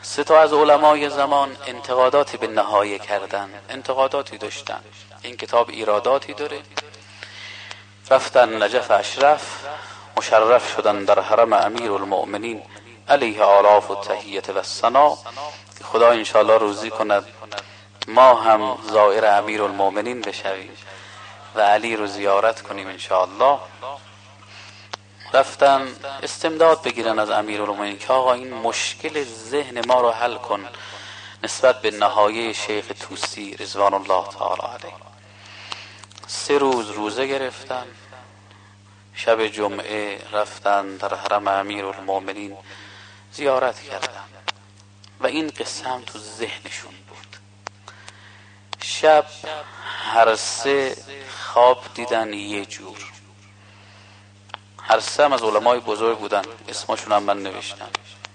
سه تا از علمای زمان انتقاداتی به نهایه کردن، انتقاداتی داشتن. این کتاب ایراداتی داره. رفتن نجف اشرف، مشرف شدن در حرم امیر المؤمنین علیه آلاف و تحییت و ثنا. خدا انشاءالله روزی کند ما هم زائر امیر المؤمنین بشویم و علی رو زیارت کنیم انشاءالله. رفتن استمداد بگیرن از امیر المؤمنین که آقا این مشکل ذهن ما رو حل کن نسبت به نهایه شیخ طوسی رضوان الله تعالی علیه. 3 روز روزه گرفتن. شب جمعه رفتن در حرم امیر المؤمنین زیارت کردن و این قصه هم تو ذهنشون بود. شب هر 3 خواب دیدن یه جور. هر 3 هم از علمای بزرگ بودن، اسمشون هم من نوشتم.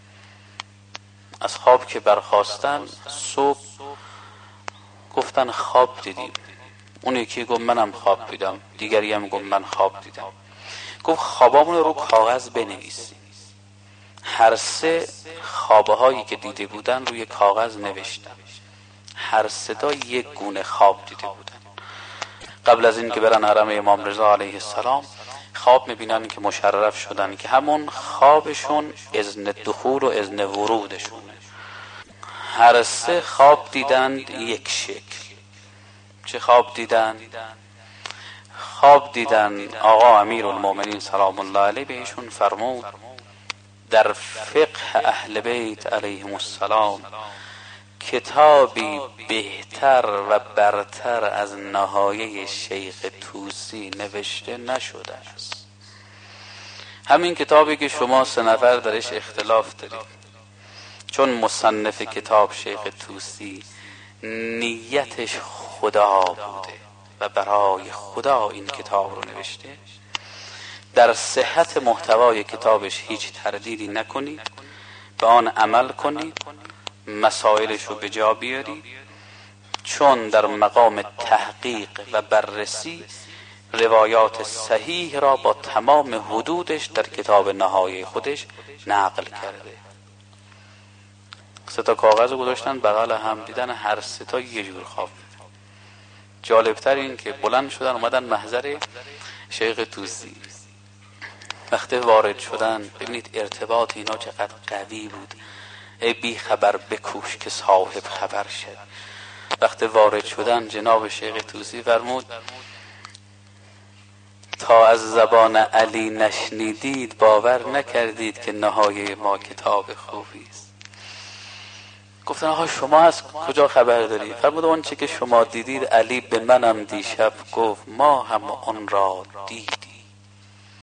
از خواب که برخاستن صبح گفتن خواب دیدیم. اون یکی گفت منم خواب دیدم، دیگری هم گفت من خواب دیدم. گفت خوابامون رو کاغذ بنویسیم. هر 3 خوابه هایی که دیده بودن روی کاغذ نوشتن. هر 3 تا یک گونه خواب دیده بودن. قبل از این که برن حرم امام رضا علیه السلام خواب میبینن که مشرف شدن که همون خوابشون اذن دخول و اذن ورودشونه. هر 3 خواب دیدند یک شکل. چه خواب دیدن؟ خواب دیدن آقا امیر المؤمنین سلام الله علیه بهشون فرمود در فقه اهل بیت علیهم السلام کتابی بهتر و برتر از نهایه شیخ طوسی نوشته نشده است. همین کتابی که شما 3 نفر درش اختلاف دارید، چون مصنف کتاب شیخ طوسی نیتش خدا بوده و برای خدا این کتاب رو نوشته، در صحت محتوای کتابش هیچ تردیدی نکنید، به آن عمل کنید، مسائلش رو به جا بیارید، چون در مقام تحقیق و بررسی روایات صحیح را با تمام حدودش در کتاب نهایی خودش نقل کرده. 3 تا کاغذ گذاشتن بغل هم، دیدن هر 3 تا یه جور خواب. جالبتر این که بلند شدن اومدن محضر شیخ طوسی. وقتی وارد شدن ببینید ارتباط اینا چقدر قوی بود. ای بی خبر بکوش که صاحب خبر شد. وقتی وارد شدن جناب شیخ طوسی فرمود تا از زبان علی نشنیدید باور نکردید که نهایه ما کتاب خوبی است. گفتن آقا شما از کجا خبر دارید؟ فرمود اون چه که شما دیدید علی به منم دیشب گفت ما هم اون را دیدیم.